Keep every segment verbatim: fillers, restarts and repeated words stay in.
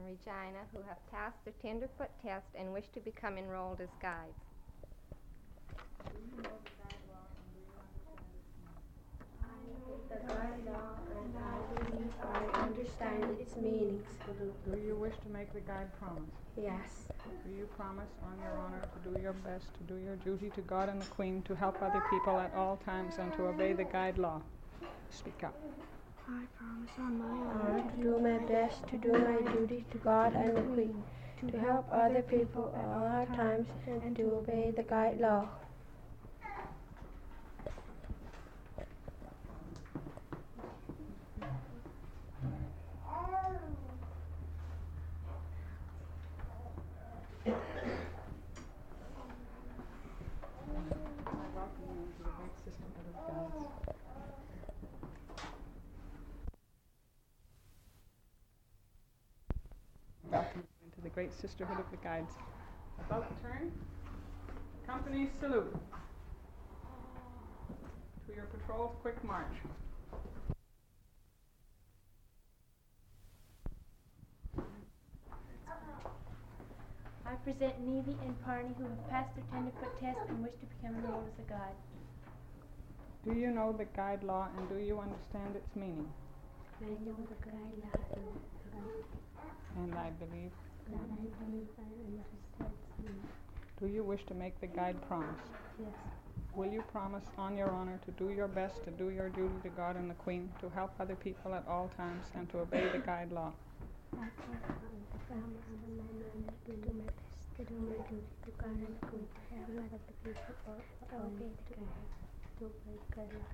Regina who have passed the Tenderfoot test and wish to become enrolled as guides. Do you know the guide law and do you understand its meaning? I know the guide law and I believe I understand its meanings. Do you wish to make the guide promise? Yes. Do you promise on your honor to do your best, to do your duty to God and the Queen, to help other people at all times, and to obey the guide law? Speak up. I promise on my honor to do my best, to do my duty to God and the Queen, to help other people at all times, and to obey the guide law. Welcome into the Great Sisterhood of the Guides. About turn, company salute. To your patrols, quick march. I present Nevi and Parney who have passed their Tenderfoot test and wish to become enrolled as a guide. Do you know the guide law and do you understand its meaning? I know the guide law And I believe. and I believe I understand its meaning. Do you wish to make the guide promise? Yes. Will you promise on your honor to do your best, to do your duty to God and the Queen, to help other people at all times, and to obey the guide law? I promise on my honor to do my best, to do my duty to God and the Queen, to help other people to obey the guide, to obey the guide law.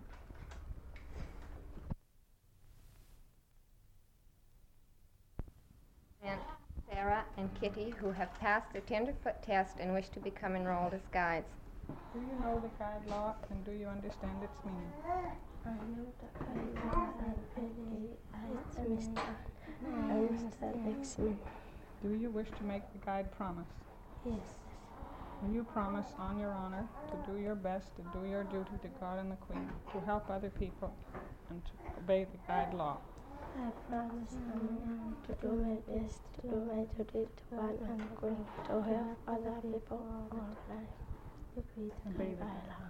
And Sarah and Kitty who have passed the Tenderfoot test and wish to become enrolled as guides. Do you know the guide law and do you understand its meaning? I know the guide law and I understand I understand its meaning. Do you wish to make the guide promise? Yes. Will you promise on your honor to do your best, to do your duty to God and the Queen, to help other people, and to obey the guide law? I promise on my honor to do my best, to do my duty to God and the Queen, to help other people all the time, to obey the Obey the guide law.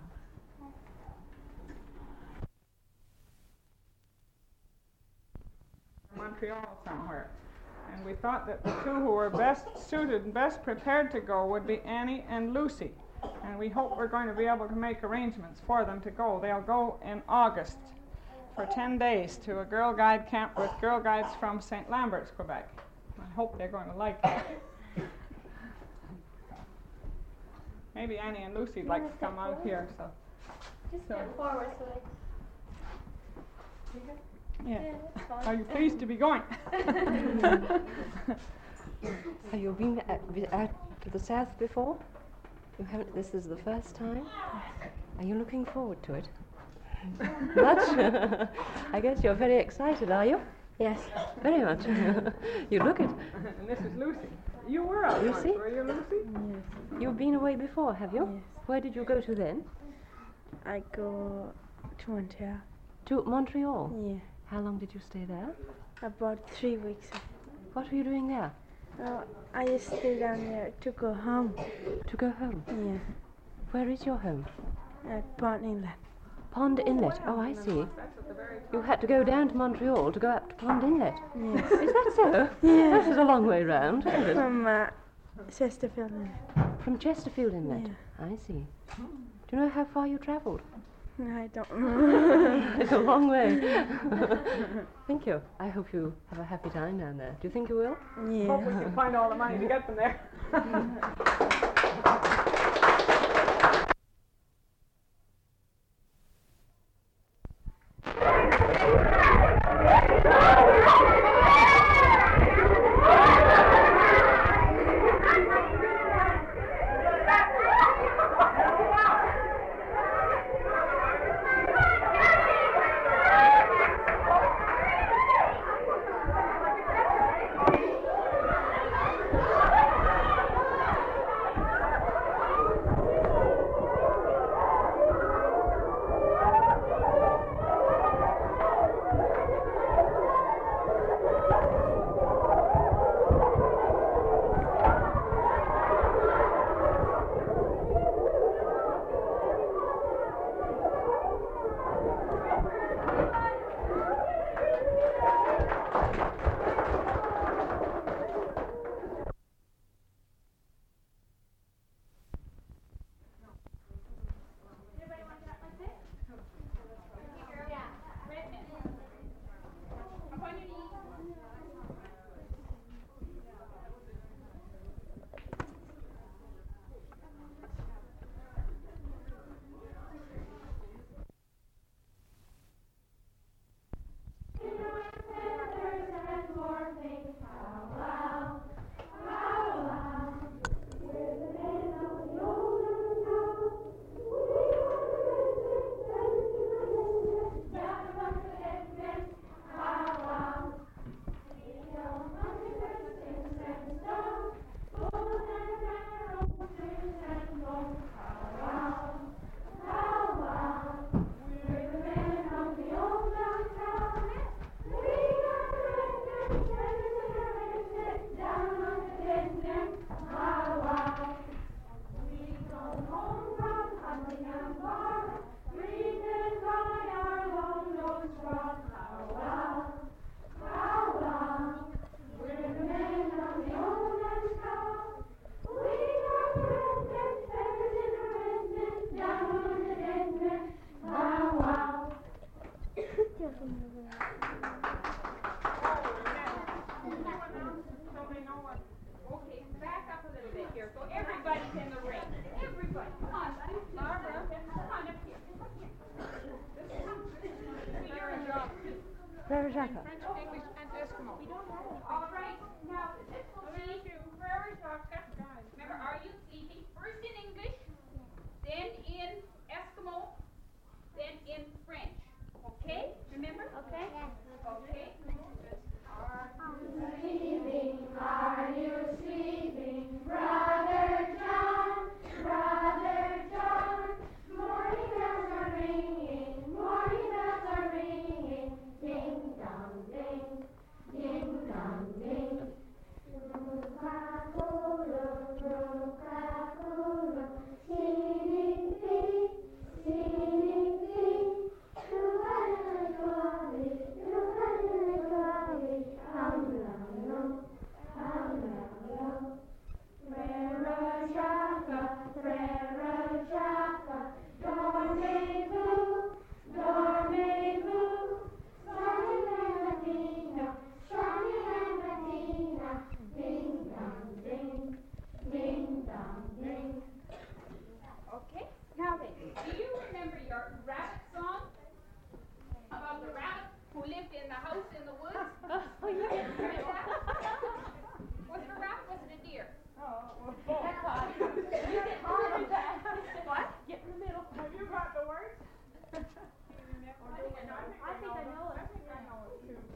Montreal somewhere. And we thought that the two who were best suited and best prepared to go would be Annie and Lucy. And we hope we're going to be able to make arrangements for them to go. They'll go in August for ten days to a Girl Guide camp with Girl Guides from Saint Lambert's, Quebec. I hope they're going to like it. Maybe Annie and Lucy'd like to come out here. So. Just So- step forward so they... Yeah. Yeah, that's fine. Are you pleased to be going? Have you been at, out to the south before? You haven't. This is the first time. Are you looking forward to it? Much. I guess you're very excited, are you? Yes. Very much. You look it. And this is Lucy. You were out once, Lucy? were you, Lucy? Yes. You've been away before, have you? Yes. Where did you go to then? I go to Montreal. To Montreal. Yeah. How long did you stay there? About three weeks. What were you doing there? Uh, I just stay down there to go home. To go home. Yeah. Where is your home? At Pont Inlet. Pond Inlet. Oh, I see. You had to go down to Montreal to go up to Pond Inlet. Yes. Is that so? Yeah. That is a long way round, isn't it? From uh, Chesterfield Inlet. From Chesterfield Inlet. Yeah. I see. Do you know how far you travelled? I don't know. It's a long way. Thank you. I hope you have a happy time down there. Do you think you will? Yeah. Hope we can find all the money to get them there. Prairie Jacques. French, English, and Eskimo. All right, now this will be Prairie Jacques. Remember, are you sleeping? First in English, then in Eskimo, then in French. Okay? Remember? Okay. Okay. Sleeping, are you sleeping, Brother John, Brother John? Morning bells are ringing, morning bells are ringing, ding dong ding, ding dong ding. Ru-ca-coo-loo, ru-ca-coo-loo, singing ding, singing ding. Ru-ca-loo-loo-loo, ru-ca-loo-loo-loo, hum-lum-lum, hum-lum-lum. Prairie Jacques, Prairie Jacques, dormez-vous, dormez-vous. Sunny Lampadina, sunny Lampadina, ding dong ding, ding dong ding. Okay. Now then, do you remember your rabbit song? About the rabbit who lived in the house in the woods? Oh, yeah. Remember that? Was it a rabbit? Was it a deer? What? Get in the middle. Have you got the words? I think I know it. I think I know it too.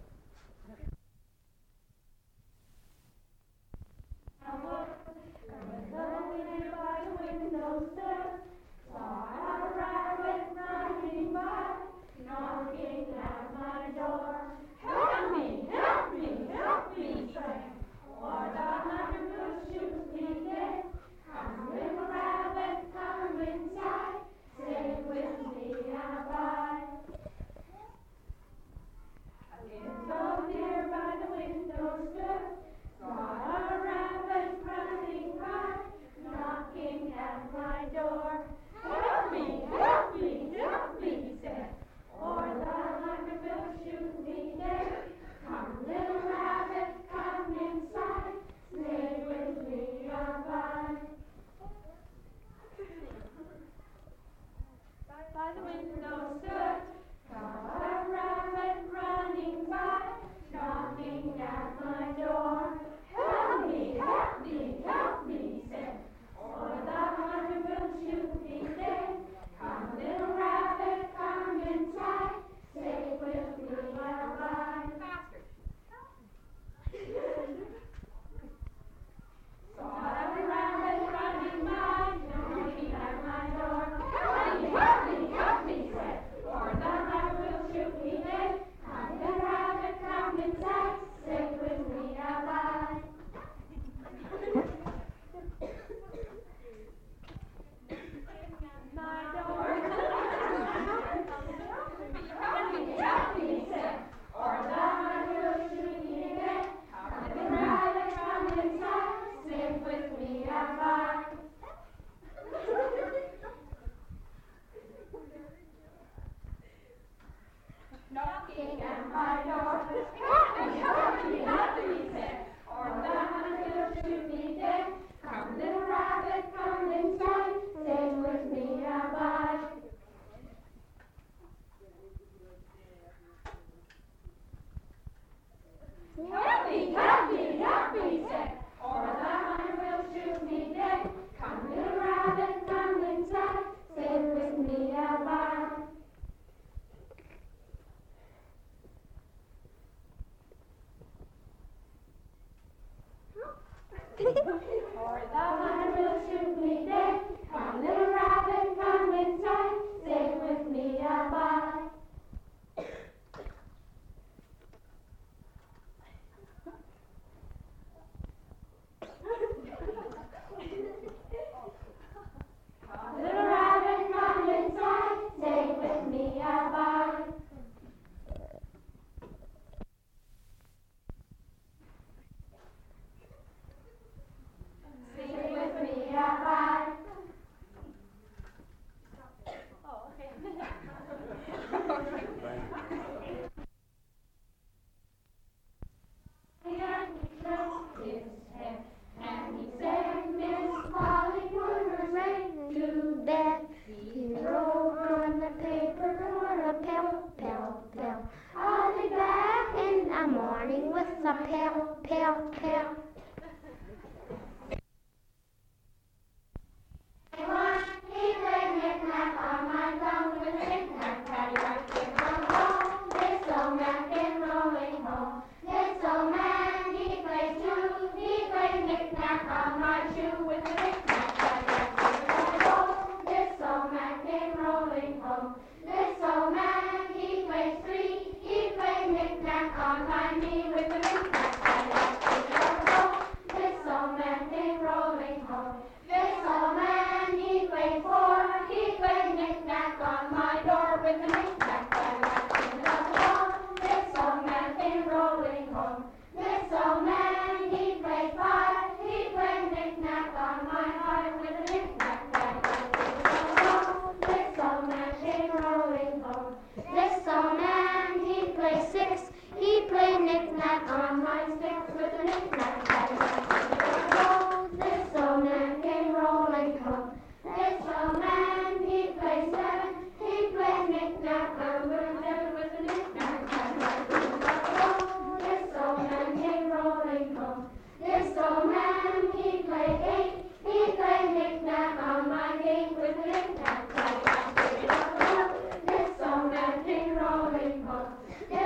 Sitting by the windowsill, saw a rabbit running by, knocking at my door. Help me, help me, help me, sang, or the hunter will shoot me dead. Come, little rabbit, come inside, stay with me abide. A little deer by the window stood, saw a rabbit running by, knocking at my door. Help me, help me, help me, he said, or the hunter will shoot me dead. Come, little rabbit, come inside, stay with me abide. By the window stood, saw a rabbit running by, knocking at my door. Help me, help me, help me, he said, or the hunter will shoot me dead. Come, little rabbit, come inside, stay with me abide. Faster. Saw a rabbit running by, knocking at my door. Help me, help me, help me, said, or the hunter will shoot me dead. Come, little rabbit, come inside, stay with me abide. My door. Help me, help me, said, or the hunter will shoot me dead. Come, little rabbit, come inside, stay with me abide. Knocking at my door. Help me, help me, help me, he said, or the hunter will shoot me dead. Come, little rabbit, come inside, stay with me abide. Help me, help me, help me, he said, or the hunter will shoot me dead. Come, little rabbit, come inside, stay with me abide. pail, pail, pail. One, he played knick-knack on my thumb with a knick-knack, paddywhack, ding-dong-dong. This old man came rolling home. This old man, he plays too. He played knick-knack on my shoe with a knick-knack, paddywhack, ding-dong-dong. This old man came rolling home. This old man, he plays three. He played knick-knack on my knee with a knick-knack, paddywhack, ding-dong-dong. This old man came rolling home. This old man, he played four. He played knick-knack on my door with a knick-knack, paddywhack, ding-dong-dong. This old man came rolling home. This old man, he played five. He played knick-knack on my heart with a knick-knack, paddywhack, ding-dong-dong. This old man came rolling home. This old man, he played six. He played knick-knack on my sticks with a knick-knack, paddywhack, ding-dong-dong. This old man came rolling home. This old man, he played seven. He played knick-knack on my seven with a knick-knack, paddywhack, ding-dong-dong. This old man came rolling home. This old man, he played eight. He played knick-knack on my gate with a knick-knack, paddywhack, ding-dong-dong. This old man came rolling home.